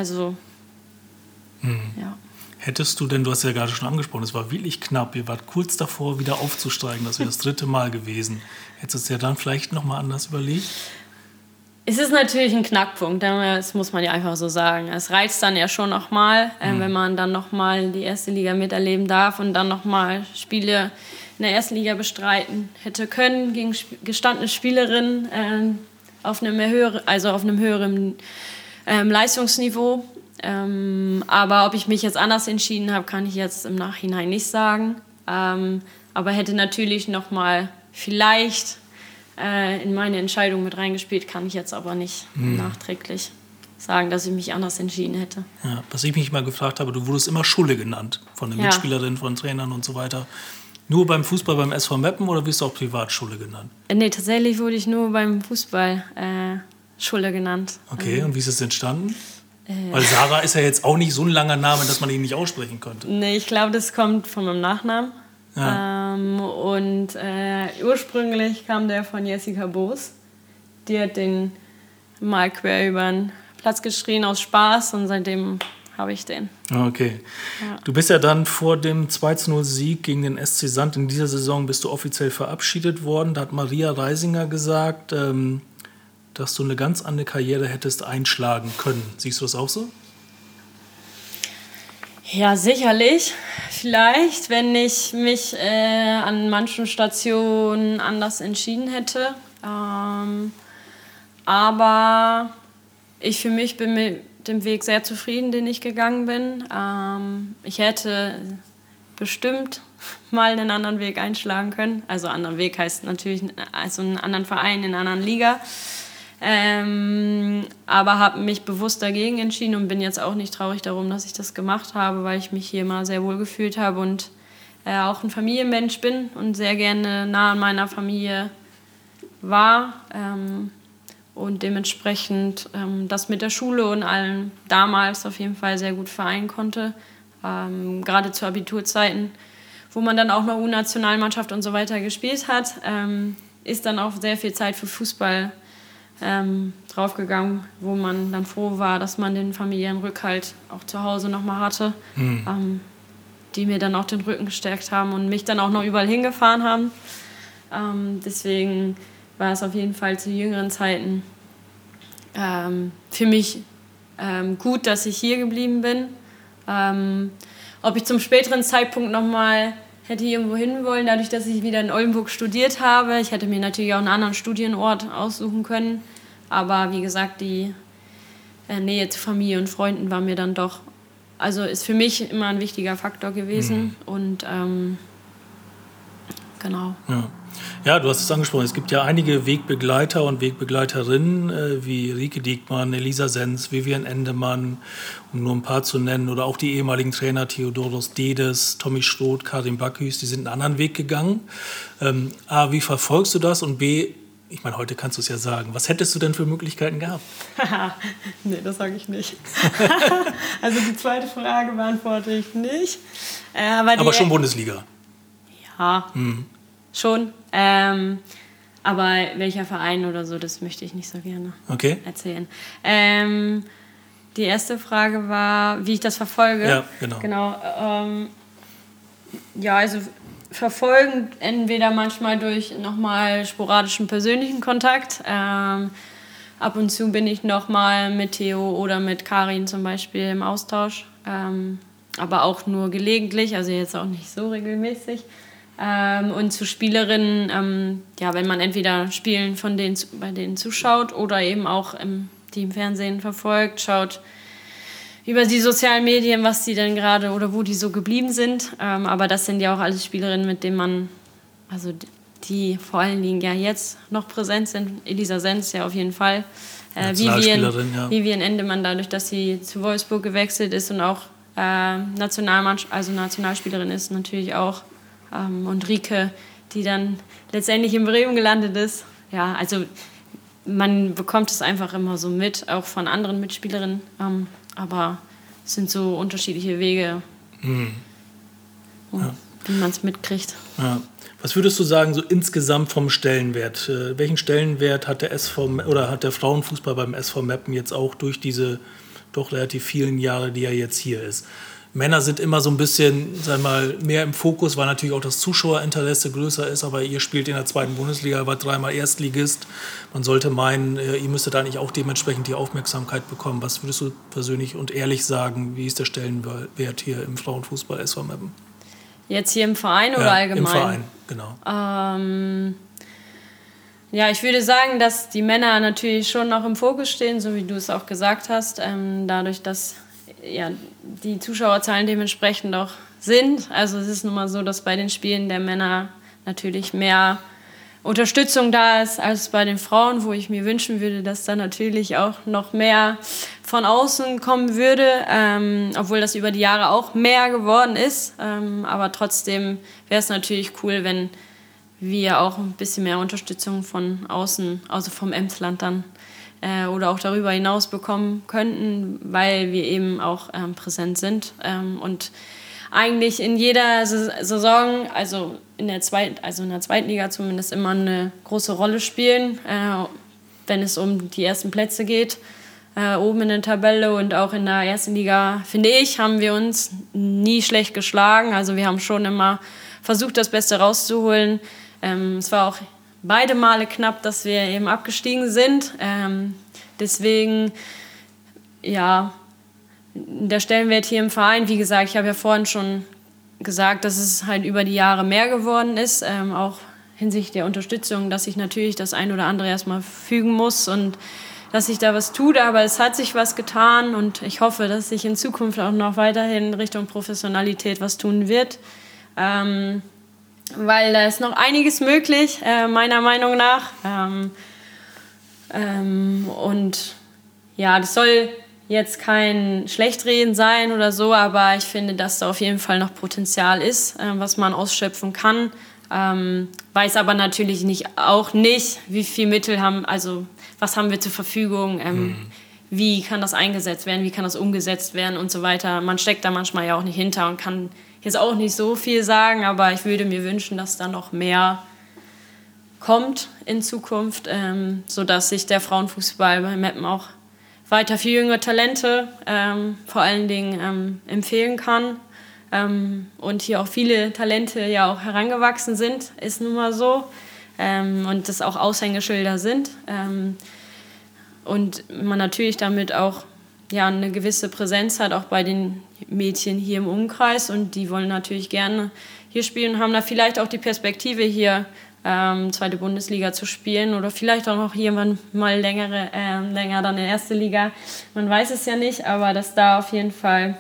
Hättest du denn, du hast ja gerade schon angesprochen, es war wirklich knapp, ihr wart kurz davor, wieder aufzusteigen, das wäre das 3. Mal gewesen. Hättest du es ja dann vielleicht nochmal anders überlegt? Es ist natürlich ein Knackpunkt, das muss man ja einfach so sagen. Es reizt dann ja schon nochmal, wenn man dann nochmal die erste Liga miterleben darf und dann nochmal Spiele in der ersten Liga bestreiten hätte können gegen gestandene Spielerinnen auf einem höheren Leistungsniveau. Aber ob ich mich jetzt anders entschieden habe, kann ich jetzt im Nachhinein nicht sagen. Aber hätte natürlich nochmal vielleicht in meine Entscheidung mit reingespielt, kann ich jetzt aber nicht nachträglich sagen, dass ich mich anders entschieden hätte. Ja, was ich mich mal gefragt habe, du wurdest immer Schulle genannt von den Mitspielerinnen, von Trainern und so weiter. Nur beim Fußball beim SV Meppen oder wirst du auch privat Schulle genannt? Nee, tatsächlich wurde ich nur beim Fußball Schulle genannt. Okay, und wie ist es entstanden? Weil Sarah ist ja jetzt auch nicht so ein langer Name, dass man ihn nicht aussprechen könnte. Nee, ich glaube, das kommt von meinem Nachnamen. Ja. Ursprünglich kam der von Jessica Boos. Die hat den mal quer über den Platz geschrien aus Spaß und seitdem habe ich den. Okay. Ja. Du bist ja dann vor dem 2-0-Sieg gegen den SC Sand in dieser Saison bist du offiziell verabschiedet worden. Da hat Maria Reisinger gesagt, dass du eine ganz andere Karriere hättest einschlagen können. Siehst du das auch so? Ja, sicherlich. Vielleicht, wenn ich mich an manchen Stationen anders entschieden hätte. Aber ich für mich bin mit dem Weg sehr zufrieden, den ich gegangen bin. Ich hätte bestimmt mal einen anderen Weg einschlagen können. Also anderen Weg heißt natürlich einen anderen Verein in einer anderen Liga. Aber habe mich bewusst dagegen entschieden und bin jetzt auch nicht traurig darum, dass ich das gemacht habe, weil ich mich hier mal sehr wohl gefühlt habe und auch ein Familienmensch bin und sehr gerne nah an meiner Familie war und dementsprechend das mit der Schule und allem damals auf jeden Fall sehr gut vereinen konnte, gerade zu Abiturzeiten, wo man dann auch noch U-Nationalmannschaft und so weiter gespielt hat, ist dann auch sehr viel Zeit für Fußball draufgegangen, wo man dann froh war, dass man den familiären Rückhalt auch zu Hause nochmal hatte, die mir dann auch den Rücken gestärkt haben und mich dann auch noch überall hingefahren haben. Deswegen war es auf jeden Fall zu jüngeren Zeiten für mich gut, dass ich hier geblieben bin. Ob ich zum späteren Zeitpunkt nochmal hätte irgendwo hin wollen, dadurch, dass ich wieder in Oldenburg studiert habe. Ich hätte mir natürlich auch einen anderen Studienort aussuchen können. Aber wie gesagt, die Nähe zu Familie und Freunden war mir dann doch, also ist für mich immer ein wichtiger Faktor gewesen. Und genau. Ja, du hast es angesprochen. Es gibt ja einige Wegbegleiter und Wegbegleiterinnen, wie Rike Diekmann, Elisa Senz, Vivian Endemann, um nur ein paar zu nennen, oder auch die ehemaligen Trainer Theodoros Dedes, Tommy Schroth, Karin Backhüs, die sind einen anderen Weg gegangen. A, wie verfolgst du das? Und B, ich meine, heute kannst du es ja sagen, was hättest du denn für Möglichkeiten gehabt? Nee, das sage ich nicht. Also die zweite Frage beantworte ich nicht. Aber schon Bundesliga? Ja. Schon, aber welcher Verein oder so, das möchte ich nicht so gerne erzählen. Die erste Frage war, wie ich das verfolge. Ja, genau. Also verfolgen entweder manchmal durch nochmal sporadischen persönlichen Kontakt. Ab und zu bin ich nochmal mit Theo oder mit Karin zum Beispiel im Austausch. Aber auch nur gelegentlich, also jetzt auch nicht so regelmäßig. Und zu Spielerinnen, wenn man entweder Spielen bei denen zuschaut oder eben auch die im Fernsehen verfolgt, schaut, über die sozialen Medien, was die denn gerade oder wo die so geblieben sind. Aber das sind ja auch alles Spielerinnen, mit denen man, also die vor allen Dingen ja jetzt noch präsent sind. Elisa Senz ja auf jeden Fall. Vivian Endemann, dadurch, dass sie zu Wolfsburg gewechselt ist und auch Nationalspielerin ist, natürlich auch. Und Rike, die dann letztendlich in Bremen gelandet ist. Ja, also man bekommt es einfach immer so mit, auch von anderen Mitspielerinnen. Aber es sind so unterschiedliche Wege, wie man es mitkriegt. Ja. Was würdest du sagen, so insgesamt vom Stellenwert? Welchen Stellenwert hat der Frauenfußball beim SV Meppen jetzt auch durch diese doch relativ vielen Jahre, die er jetzt hier ist? Männer sind immer so ein bisschen, sagen wir mal, mehr im Fokus, weil natürlich auch das Zuschauerinteresse größer ist, aber ihr spielt in der 2. Bundesliga, wart 3-mal Erstligist. Man sollte meinen, ihr müsstet eigentlich auch dementsprechend die Aufmerksamkeit bekommen. Was würdest du persönlich und ehrlich sagen, wie ist der Stellenwert hier im Frauenfußball SV Meppen? Jetzt hier im Verein oder allgemein? Im Verein, genau. Ja, ich würde sagen, dass die Männer natürlich schon noch im Fokus stehen, so wie du es auch gesagt hast, dadurch, dass die Zuschauerzahlen dementsprechend auch sind. Also es ist nun mal so, dass bei den Spielen der Männer natürlich mehr Unterstützung da ist als bei den Frauen, wo ich mir wünschen würde, dass da natürlich auch noch mehr von außen kommen würde, obwohl das über die Jahre auch mehr geworden ist. Aber trotzdem wäre es natürlich cool, wenn wir auch ein bisschen mehr Unterstützung von außen, also vom Emsland dann, oder auch darüber hinaus bekommen könnten, weil wir eben auch präsent sind und eigentlich in jeder Saison, also in der zweiten Liga zumindest, immer eine große Rolle spielen, wenn es um die ersten Plätze geht, oben in der Tabelle. Und auch in der ersten Liga, finde ich, haben wir uns nie schlecht geschlagen. Also wir haben schon immer versucht, das Beste rauszuholen. Es war auch beide Male knapp, dass wir eben abgestiegen sind. Deswegen, ja, der Stellenwert hier im Verein, wie gesagt, ich habe ja vorhin schon gesagt, dass es halt über die Jahre mehr geworden ist, auch hinsichtlich der Unterstützung, dass ich natürlich das ein oder andere erstmal fügen muss und dass sich da was tut, aber es hat sich was getan und ich hoffe, dass sich in Zukunft auch noch weiterhin Richtung Professionalität was tun wird. Weil da ist noch einiges möglich, meiner Meinung nach. Und ja, das soll jetzt kein Schlechtreden sein oder so, aber ich finde, dass da auf jeden Fall noch Potenzial ist, was man ausschöpfen kann. Weiß aber natürlich nicht, wie viel Mittel haben, also was haben wir zur Verfügung, wie kann das eingesetzt werden, wie kann das umgesetzt werden und so weiter. Man steckt da manchmal ja auch nicht hinter und kann jetzt auch nicht so viel sagen, aber ich würde mir wünschen, dass da noch mehr kommt in Zukunft, sodass sich der Frauenfußball bei Meppen auch weiter für junge Talente vor allen Dingen empfehlen kann. Und hier auch viele Talente ja auch herangewachsen sind, ist nun mal so. Und das auch Aushängeschilder sind. Und man natürlich damit auch eine gewisse Präsenz hat, auch bei den Mädchen hier im Umkreis. Und die wollen natürlich gerne hier spielen und haben da vielleicht auch die Perspektive hier, 2. Bundesliga zu spielen oder vielleicht auch noch jemand mal länger dann in 1. Liga. Man weiß es ja nicht, aber dass da auf jeden Fall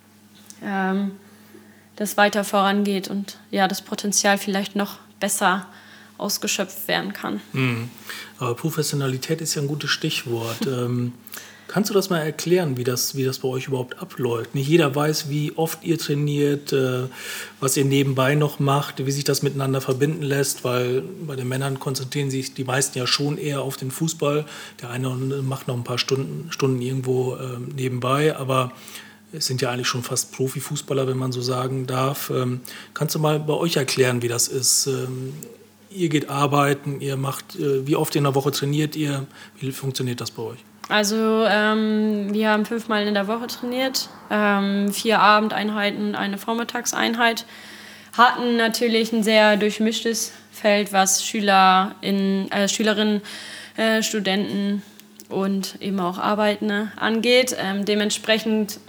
das weiter vorangeht und ja, das Potenzial vielleicht noch besser ausgeschöpft werden kann. Aber Professionalität ist ja ein gutes Stichwort. Kannst du das mal erklären, wie das bei euch überhaupt abläuft? Nicht jeder weiß, wie oft ihr trainiert, was ihr nebenbei noch macht, wie sich das miteinander verbinden lässt, weil bei den Männern konzentrieren sich die meisten ja schon eher auf den Fußball. Der eine macht noch ein paar Stunden irgendwo nebenbei, aber es sind ja eigentlich schon fast Profifußballer, wenn man so sagen darf. Kannst du mal bei euch erklären, wie das ist? Ihr geht arbeiten, ihr macht, wie oft in der Woche trainiert ihr? Wie funktioniert das bei euch? Also wir haben 5-mal in der Woche trainiert, 4 Abendeinheiten und eine Vormittagseinheit. Hatten natürlich ein sehr durchmischtes Feld, was Schülerinnen, Studenten und eben auch Arbeitende angeht. Dementsprechend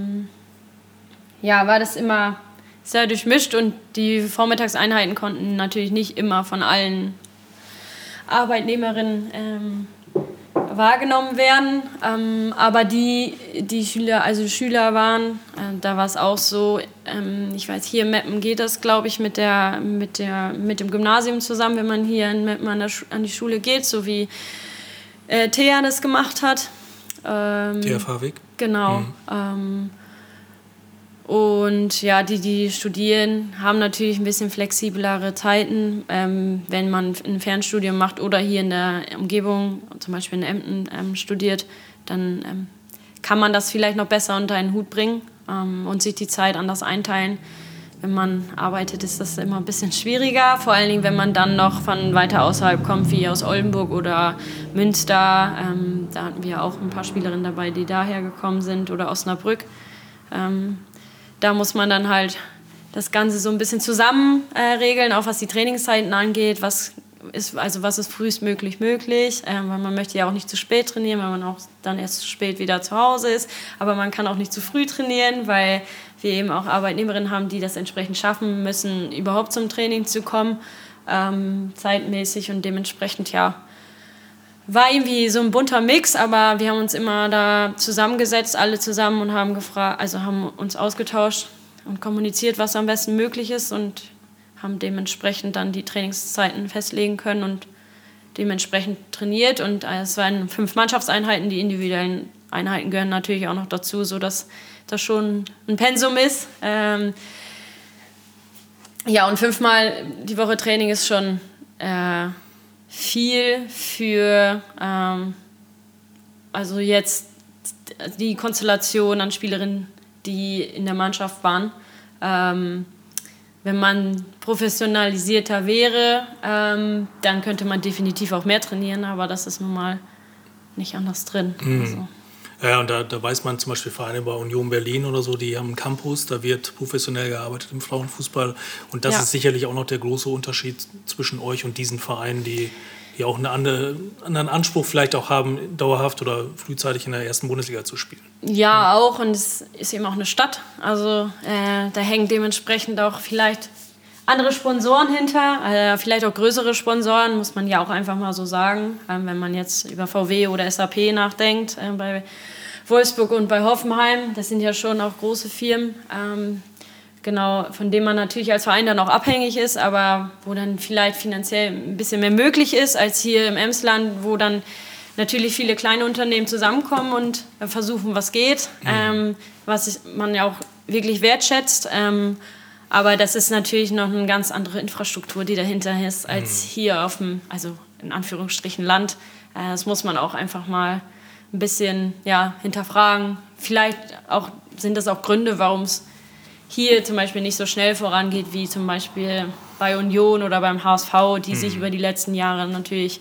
war das immer sehr durchmischt und die Vormittagseinheiten konnten natürlich nicht immer von allen Arbeitnehmerinnen wahrgenommen werden. Aber die Schüler waren, da war es auch so, ich weiß, hier in Meppen geht das, glaube ich, mit dem Gymnasium zusammen, wenn man hier in Meppen an die Schule geht, so wie Thea das gemacht hat. Thea Fawig. Genau. Und ja, die studieren, haben natürlich ein bisschen flexiblere Zeiten. Wenn man ein Fernstudium macht oder hier in der Umgebung, zum Beispiel in Emden studiert, dann kann man das vielleicht noch besser unter einen Hut bringen und sich die Zeit anders einteilen. Wenn man arbeitet, ist das immer ein bisschen schwieriger. Vor allen Dingen, wenn man dann noch von weiter außerhalb kommt, wie aus Oldenburg oder Münster. Da hatten wir auch ein paar Spielerinnen dabei, die daher gekommen sind, oder Osnabrück. Da muss man dann halt das Ganze so ein bisschen zusammen regeln, auch was die Trainingszeiten angeht, was ist frühestmöglich möglich, weil man möchte ja auch nicht zu spät trainieren, weil man auch dann erst zu spät wieder zu Hause ist, aber man kann auch nicht zu früh trainieren, weil wir eben auch Arbeitnehmerinnen haben, die das entsprechend schaffen müssen, überhaupt zum Training zu kommen, zeitmäßig, und dementsprechend, ja, war irgendwie so ein bunter Mix, aber wir haben uns immer da zusammengesetzt, alle zusammen, und haben uns ausgetauscht und kommuniziert, was am besten möglich ist, und haben dementsprechend dann die Trainingszeiten festlegen können und dementsprechend trainiert. Und es waren 5 Mannschaftseinheiten, die individuellen Einheiten gehören natürlich auch noch dazu, sodass das schon ein Pensum ist. Ja, und 5-mal die Woche Training ist schon viel für also jetzt die Konstellation an Spielerinnen, die in der Mannschaft waren. Wenn man professionalisierter wäre, dann könnte man definitiv auch mehr trainieren, aber das ist nun mal nicht anders drin. Also. Ja, und da weiß man zum Beispiel Vereine bei Union Berlin oder so, die haben einen Campus, da wird professionell gearbeitet im Frauenfußball. Und das ist sicherlich auch noch der große Unterschied zwischen euch und diesen Vereinen, die auch einen anderen Anspruch vielleicht auch haben, dauerhaft oder frühzeitig in der ersten Bundesliga zu spielen. Ja, auch. Und es ist eben auch eine Stadt. Also da hängen dementsprechend auch vielleicht andere Sponsoren hinter, vielleicht auch größere Sponsoren, muss man ja auch einfach mal so sagen. Wenn man jetzt über VW oder SAP nachdenkt, bei Wolfsburg und bei Hoffenheim, das sind ja schon auch große Firmen, genau, von denen man natürlich als Verein dann auch abhängig ist, aber wo dann vielleicht finanziell ein bisschen mehr möglich ist als hier im Emsland, wo dann natürlich viele kleine Unternehmen zusammenkommen und versuchen, was geht, was man ja auch wirklich wertschätzt. Aber das ist natürlich noch eine ganz andere Infrastruktur, die dahinter ist, als hier auf dem, also in Anführungsstrichen, Land. Das muss man auch einfach mal ein bisschen hinterfragen. Vielleicht auch, sind das auch Gründe, warum es hier zum Beispiel nicht so schnell vorangeht, wie zum Beispiel bei Union oder beim HSV, die sich über die letzten Jahre natürlich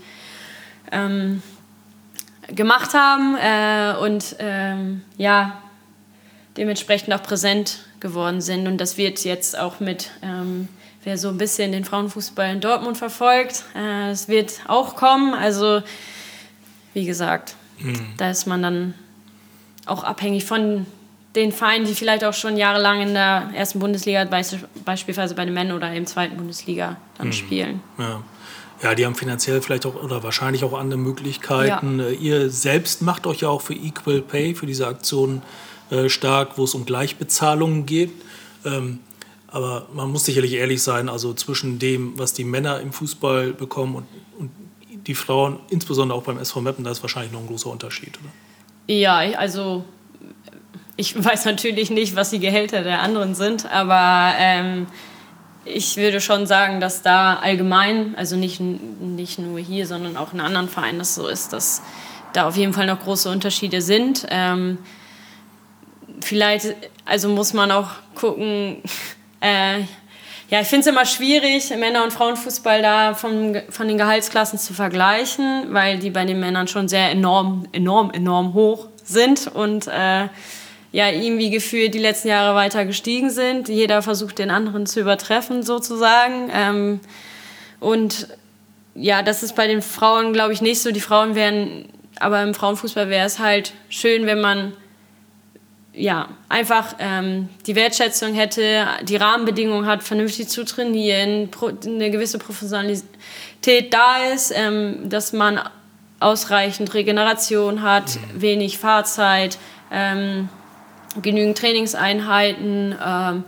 gemacht haben und dementsprechend auch präsent geworden sind. Und das wird jetzt auch mit, wer so ein bisschen den Frauenfußball in Dortmund verfolgt, es wird auch kommen. Also wie gesagt, da ist man dann auch abhängig von den Vereinen, die vielleicht auch schon jahrelang in der ersten Bundesliga, beispielsweise bei den Männern, oder in der zweiten Bundesliga dann spielen. Ja, die haben finanziell vielleicht auch oder wahrscheinlich auch andere Möglichkeiten. Ja. Ihr selbst macht euch ja auch für Equal Pay, für diese Aktion stark, wo es um Gleichbezahlungen geht. Aber man muss sicherlich ehrlich sein, also zwischen dem, was die Männer im Fußball bekommen und die Frauen, insbesondere auch beim SV Meppen, da ist wahrscheinlich noch ein großer Unterschied, oder? Ja, also ich weiß natürlich nicht, was die Gehälter der anderen sind, aber ich würde schon sagen, dass da allgemein, also nicht nur hier, sondern auch in anderen Vereinen das so ist, dass da auf jeden Fall noch große Unterschiede sind. Vielleicht, also muss man auch gucken, ich finde es immer schwierig, Männer- und Frauenfußball da von den Gehaltsklassen zu vergleichen, weil die bei den Männern schon sehr enorm hoch sind und irgendwie gefühlt die letzten Jahre weiter gestiegen sind. Jeder versucht, den anderen zu übertreffen, sozusagen. Und ja, das ist bei den Frauen, glaube ich, nicht so. Die Frauen aber im Frauenfußball wäre es halt schön, wenn man einfach die Wertschätzung hätte, die Rahmenbedingungen hat, vernünftig zu trainieren, eine gewisse Professionalität da ist, dass man ausreichend Regeneration hat, wenig Fahrzeit, genügend Trainingseinheiten,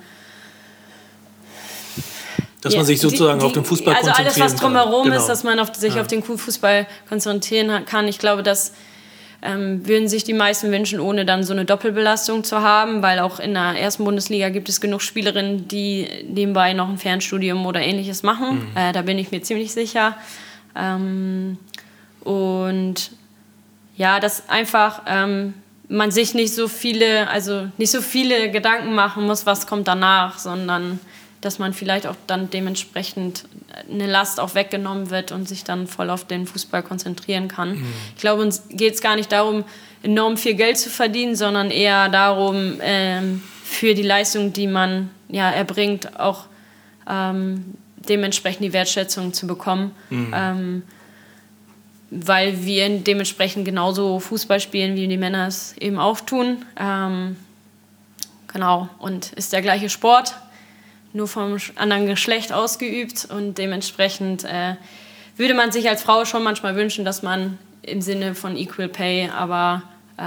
dass man sich sozusagen auf den Fußball konzentrieren kann. Also alles, was drumherum ist, dass man sich auf den Fußball konzentrieren kann. Ich glaube, das würden sich die meisten wünschen, ohne dann so eine Doppelbelastung zu haben, weil auch in der ersten Bundesliga gibt es genug Spielerinnen, die nebenbei noch ein Fernstudium oder Ähnliches machen. Da bin ich mir ziemlich sicher. Und ja, dass einfach man sich nicht so viele Gedanken machen muss, was kommt danach, sondern dass man vielleicht auch dann dementsprechend eine Last auch weggenommen wird und sich dann voll auf den Fußball konzentrieren kann. Ich glaube, uns geht es gar nicht darum, enorm viel Geld zu verdienen, sondern eher darum, für die Leistung, die man erbringt, auch dementsprechend die Wertschätzung zu bekommen. Weil wir dementsprechend genauso Fußball spielen, wie die Männer es eben auch tun. Genau, und ist der gleiche Sport, nur vom anderen Geschlecht ausgeübt und dementsprechend würde man sich als Frau schon manchmal wünschen, dass man im Sinne von Equal Pay aber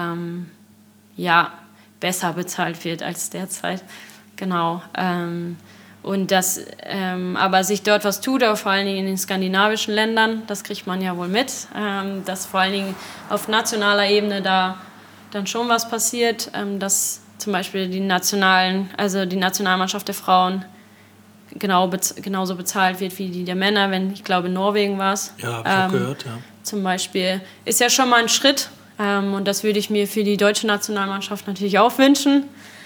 besser bezahlt wird als derzeit. Genau. Und dass aber sich dort was tut, auch vor allen Dingen in den skandinavischen Ländern, das kriegt man ja wohl mit, dass vor allen Dingen auf nationaler Ebene da dann schon was passiert, dass zum Beispiel die Nationalmannschaft der Frauen genauso bezahlt wird wie die der Männer, ich glaube in Norwegen war es. Ja, habe ich auch gehört, ja. Zum Beispiel ist ja schon mal ein Schritt und das würde ich mir für die deutsche Nationalmannschaft natürlich auch wünschen.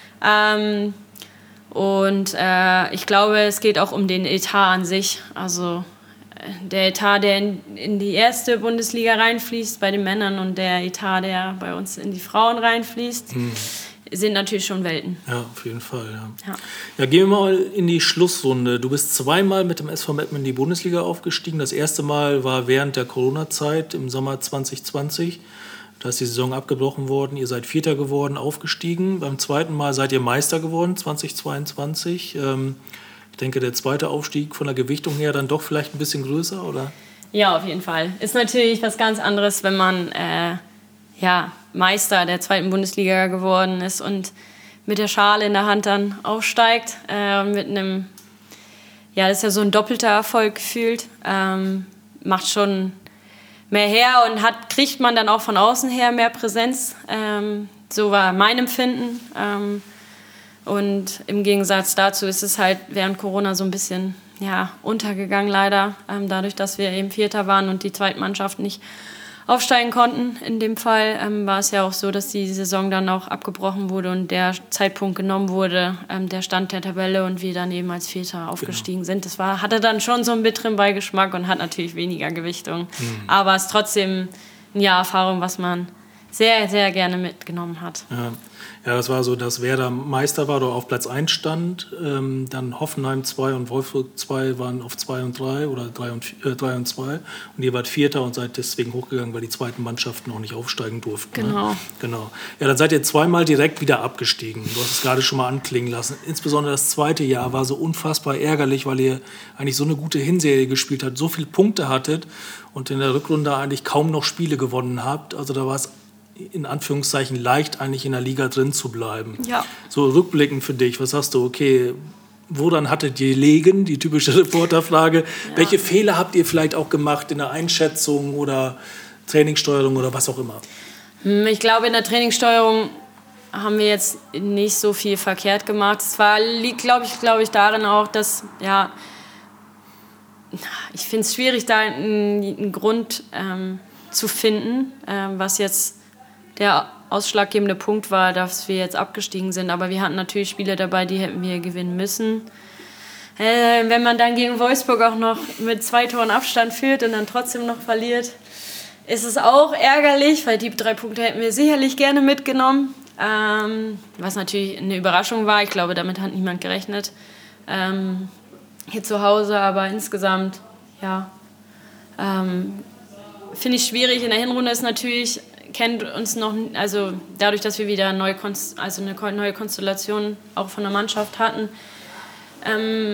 Ich glaube, es geht auch um den Etat an sich. Also der Etat, der in die erste Bundesliga reinfließt bei den Männern und der Etat, der bei uns in die Frauen reinfließt, sind natürlich schon Welten. Ja, auf jeden Fall. Ja, gehen wir mal in die Schlussrunde. Du bist zweimal mit dem SV Meppen in die Bundesliga aufgestiegen. Das erste Mal war während der Corona-Zeit im Sommer 2020. Da ist die Saison abgebrochen worden. Ihr seid Vierter geworden, aufgestiegen. Beim zweiten Mal seid ihr Meister geworden, 2022. Ich denke, der zweite Aufstieg von der Gewichtung her dann doch vielleicht ein bisschen größer, oder? Ja, auf jeden Fall. Ist natürlich was ganz anderes, wenn man Meister der zweiten Bundesliga geworden ist und mit der Schale in der Das ist ja so ein doppelter Erfolg gefühlt. Macht schon mehr her und kriegt man dann auch von außen her mehr Präsenz. So war mein Empfinden. Und im Gegensatz dazu ist es halt während Corona so ein bisschen untergegangen leider. Dadurch, dass wir eben Vierter waren und die Zweitmannschaft nicht aufsteigen konnten. In dem Fall war es ja auch so, dass die Saison dann auch abgebrochen wurde und der Zeitpunkt genommen wurde, der Stand der Tabelle und wir dann eben als Vierter aufgestiegen sind. Das hatte dann schon so einen bitteren Beigeschmack und hat natürlich weniger Gewichtung. Aber es ist trotzdem eine Erfahrung, was man sehr, sehr gerne mitgenommen hat. Ja, das war so, dass Werder Meister war, oder auf Platz 1 stand. Dann Hoffenheim 2 und Wolfsburg 2 waren auf 2 und 3 oder 3 und 2. Und ihr wart Vierter und seid deswegen hochgegangen, weil die zweiten Mannschaften auch nicht aufsteigen durften. Genau. Ja, dann seid ihr zweimal direkt wieder abgestiegen. Du hast es gerade schon mal anklingen lassen. Insbesondere das zweite Jahr war so unfassbar ärgerlich, weil ihr eigentlich so eine gute Hinserie gespielt habt, so viele Punkte hattet und in der Rückrunde eigentlich kaum noch Spiele gewonnen habt. Also da war es in Anführungszeichen leicht, eigentlich in der Liga drin zu bleiben. Ja. So rückblickend für dich, was sagst du, okay, woran hattet ihr gelegen, die typische Reporterfrage, welche Fehler habt ihr vielleicht auch gemacht in der Einschätzung oder Trainingssteuerung oder was auch immer? Ich glaube, in der Trainingssteuerung haben wir jetzt nicht so viel verkehrt gemacht. Es liegt, glaube ich, darin auch, dass, ich finde es schwierig, da einen Grund zu finden, was jetzt der ausschlaggebende Punkt war, dass wir jetzt abgestiegen sind. Aber wir hatten natürlich Spiele dabei, die hätten wir gewinnen müssen. Wenn man dann gegen Wolfsburg auch noch mit 2 Toren Abstand führt und dann trotzdem noch verliert, ist es auch ärgerlich, weil die 3 Punkte hätten wir sicherlich gerne mitgenommen. Was natürlich eine Überraschung war. Ich glaube, damit hat niemand gerechnet. Hier zu Hause, aber insgesamt, finde ich schwierig. In der Hinrunde ist natürlich, kennt uns noch, also dadurch, dass wir wieder eine neue Konstellation auch von der Mannschaft hatten,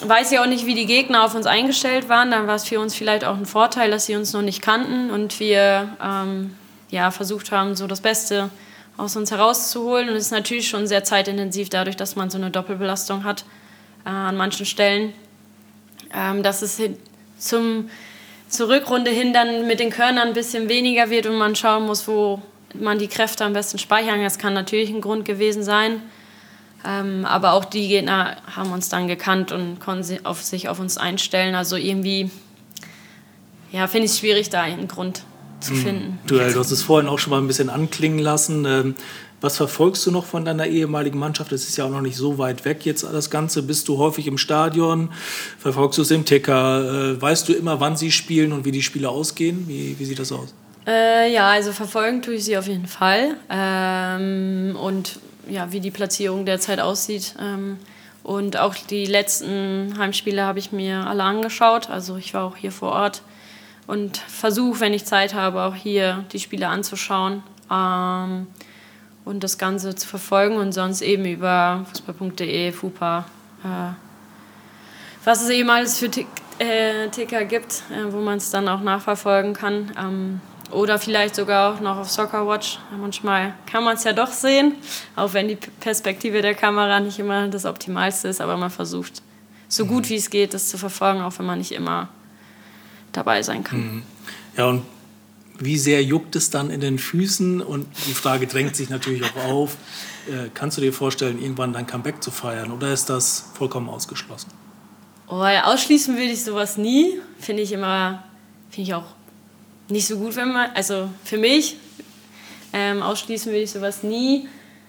weiß ja auch nicht, wie die Gegner auf uns eingestellt waren. Dann war es für uns vielleicht auch ein Vorteil, dass sie uns noch nicht kannten und wir versucht haben, so das Beste aus uns herauszuholen. Und es ist natürlich schon sehr zeitintensiv, dadurch, dass man so eine Doppelbelastung hat an manchen Stellen. Dass es zur Rückrunde hin dann mit den Körnern ein bisschen weniger wird und man schauen muss, wo man die Kräfte am besten speichern kann. Das kann natürlich ein Grund gewesen sein. Aber auch die Gegner haben uns dann gekannt und konnten sich auf uns einstellen. Also irgendwie finde ich es schwierig, da einen Grund zu finden. Du hast es vorhin auch schon mal ein bisschen anklingen lassen. Was verfolgst du noch von deiner ehemaligen Mannschaft? Das ist ja auch noch nicht so weit weg jetzt das Ganze. Bist du häufig im Stadion? Verfolgst du es im Ticker? Weißt du immer, wann sie spielen und wie die Spiele ausgehen? Wie sieht das aus? Also verfolgen tue ich sie auf jeden Fall. Und wie die Platzierung derzeit aussieht. Und auch die letzten Heimspiele habe ich mir alle angeschaut. Also ich war auch hier vor Ort und versuche, wenn ich Zeit habe, auch hier die Spiele anzuschauen und das Ganze zu verfolgen. Und sonst eben über fußball.de, FUPA, was es eben alles für Ticker gibt, wo man es dann auch nachverfolgen kann. Oder vielleicht sogar auch noch auf Soccer Watch. Manchmal kann man es ja doch sehen, auch wenn die Perspektive der Kamera nicht immer das Optimalste ist. Aber man versucht, so gut wie es geht, das zu verfolgen, auch wenn man nicht immer dabei sein kann. Ja, und wie sehr juckt es dann in den Füßen? Und die Frage drängt sich natürlich auch auf. Kannst du dir vorstellen, irgendwann dein Comeback zu feiern? Oder ist das vollkommen ausgeschlossen? Ausschließen würde ich sowas nie. Finde ich auch nicht so gut, also für mich, ausschließen würde ich sowas nie,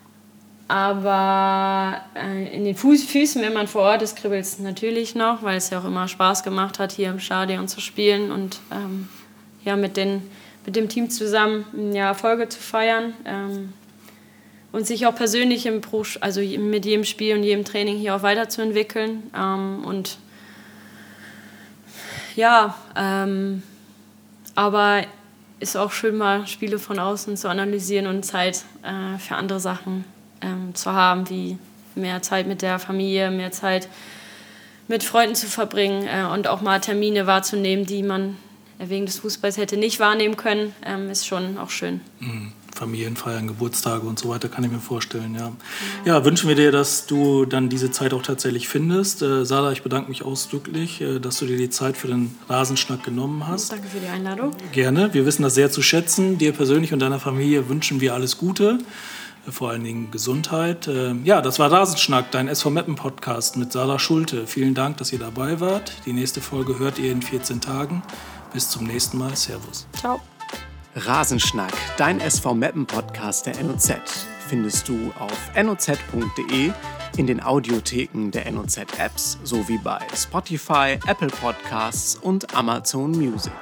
aber in den Füßen, wenn man vor Ort ist, kribbelt es natürlich noch, weil es ja auch immer Spaß gemacht hat, hier im Stadion zu spielen und mit dem Team zusammen Erfolge zu feiern und sich auch persönlich mit jedem Spiel und jedem Training hier auch weiterzuentwickeln aber ist auch schön, mal Spiele von außen zu analysieren und Zeit für andere Sachen zu haben, wie mehr Zeit mit der Familie, mehr Zeit mit Freunden zu verbringen und auch mal Termine wahrzunehmen, die man wegen des Fußballs hätte nicht wahrnehmen können, ist schon auch schön. Familienfeiern, Geburtstage und so weiter, kann ich mir vorstellen, ja. Ja, wünschen wir dir, dass du dann diese Zeit auch tatsächlich findest. Sarah, ich bedanke mich ausdrücklich, dass du dir die Zeit für den Rasenschnack genommen hast. Danke für die Einladung. Gerne, wir wissen das sehr zu schätzen. Dir persönlich und deiner Familie wünschen wir alles Gute, vor allen Dingen Gesundheit. Das war Rasenschnack, dein SV Meppen Podcast mit Sarah Schulte. Vielen Dank, dass ihr dabei wart. Die nächste Folge hört ihr in 14 Tagen. Bis zum nächsten Mal. Servus. Ciao. Rasenschnack, dein SV Meppen Podcast der NOZ, findest du auf noz.de, in den Audiotheken der NOZ-Apps sowie bei Spotify, Apple Podcasts und Amazon Music.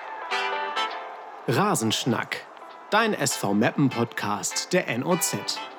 Rasenschnack, dein SV Meppen Podcast der NOZ.